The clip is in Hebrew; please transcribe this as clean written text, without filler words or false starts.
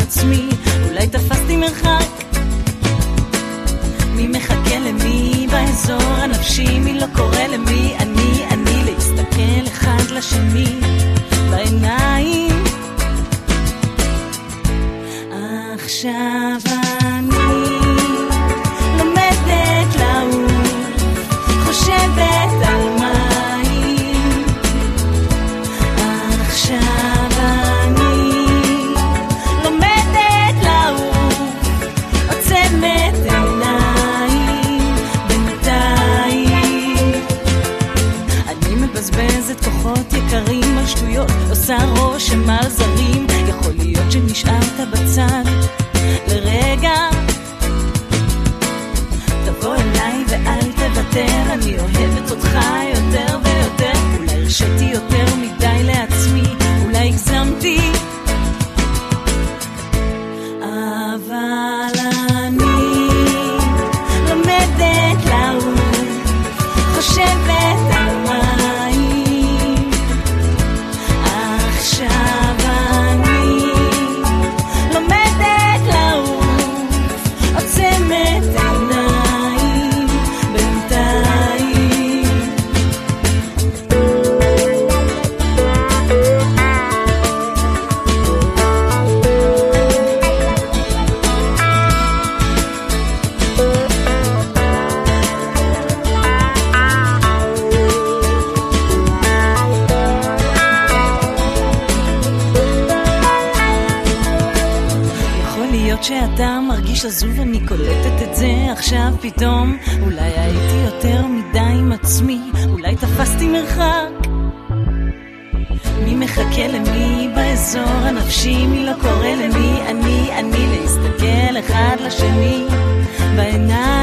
עצמי, אולי תפסתי מרחק. מי מחכה למי באזור הנפשי, מי לא קורא למי, אני להסתכל אחד לשני בעיניים. עכשיו אני לומדת לעוף, חושבת על מים. עכשיו אני לומדת לעוף, עוצמת עיניים בינתיים. אני מבזבזת כוחות יקרים על שטויות, עושה רושם על זרים. יכול להיות שנשארת בצד לרגע, תבוא אליי ואל תוותר, אני אוהבת אותך יותר ויותר. אולי הרשיתי יותר מדי לעצמי, אולי הגזמתי, אבל אני לומדת לעוף, חושבת על מים. עכשיו אני לומדת לעוף, עוצמת עיניים בינתיים. שאתה מרגיש עזוב, אני קולטת את זה עכשיו פתאום. אולי הייתי יותר מדי עם עצמי, אולי תפסתי מרחק. מי מחכה למי באזור הנפשי, מי לא קורא למי, אני להסתכל אחד לשני בעיניים.